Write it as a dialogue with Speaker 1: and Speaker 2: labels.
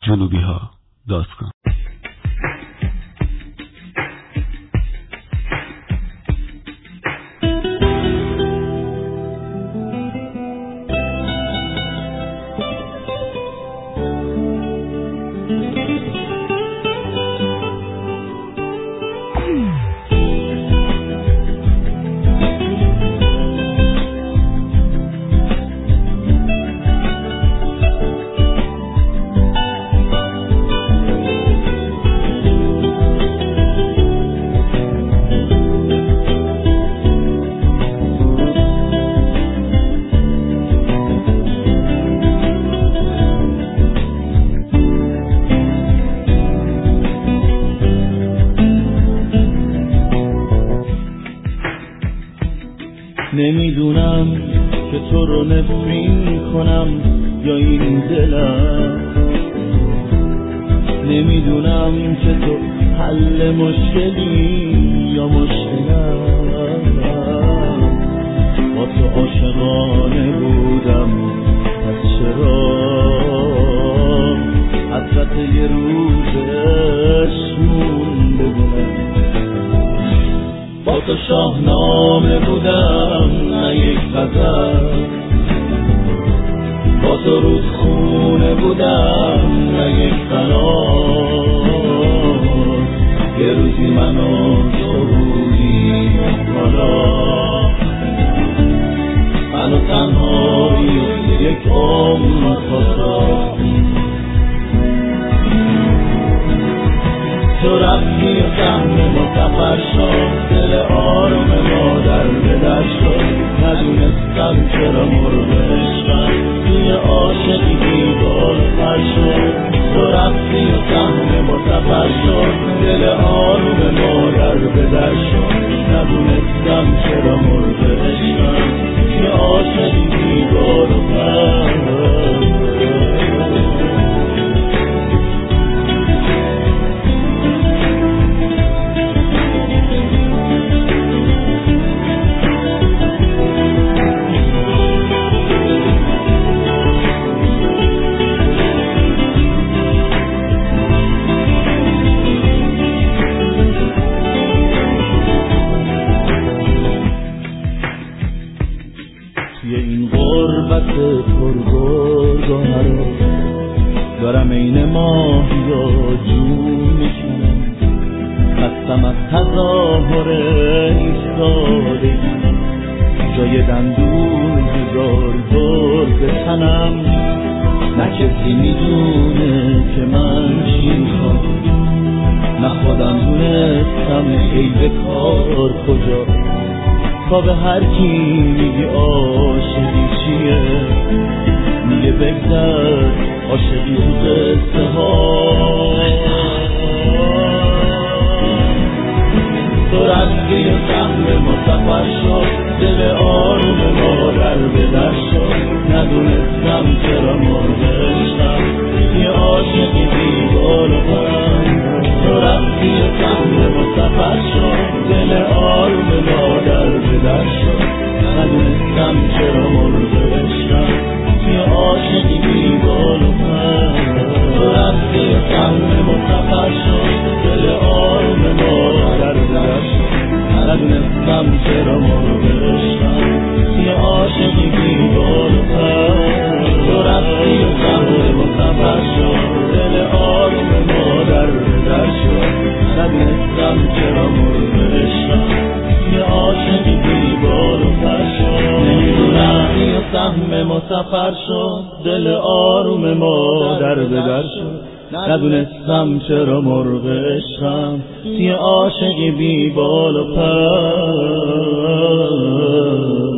Speaker 1: جنوبی‌ها.com
Speaker 2: نمیدونم که تو رو نفرین کنم یا این دلم، نمیدونم که تو حل مشکلی یا مشکلم. با تو عاشقانه بودم، پس چرا حسرت یه روزش مونده بودم. با تو شاهنامه بودم نه یک غزل، با تو رودخونه بودم نه یک قنات. یه روزی من و تو بودیم حالا، من و تنهایی یک عمر خدا. تو رفتی و سهم ما سفر شد، دل آروم ما در بدر شد. ندونستم چرا مرغ عشقم توی عاشقی بیگار پر شد. تو رفتی و سهم ما سفر شد، دل آروم ما در بدر شد. ندونستم چرا مرغ عشقم توی عاشقی بیگار پر شد. پرگرگاهرو دارم این ماه یا جون میشونم، خستم از تظاهر ایستادگی. جای دندون هزار دور به تنم، نه کسی میدونه که من چی میخوام، نه خودم دونستم ای به کار کجا. تا به هر کی میگی عاشقی چیه، میگه بگذر عاشقی تو قصه ها. تو رفتی و سهم ما سفر شد، دل آروم ما در بدر شد. ندونستم چرا مرغ عشقم یه عاشقی بیگار و پرم. تو رفتی و سهم ما سفر شد، دل آروم ما در بدر شد. ندونستم چرا مرغ عشقم یه عاشقی بیگار و پرم. تو رفتی و سهم ما سفر شد، دل آروم ما در بدر شد. ندونستم چرا مرغ عشقم یه عاشقی بیگار و پرم. تو رفتی و سهم ما سفر شد، دل آروم ما در بدر شد. ندونستم چرا مرغ عشقم یه عاشقی بیگار و پر شد. نمیدونم یه سهم ما سفر شد، دل آروم ما در بدر شد. ندونستم چرا مرغ عشقم یه عاشقی بی بال و پر.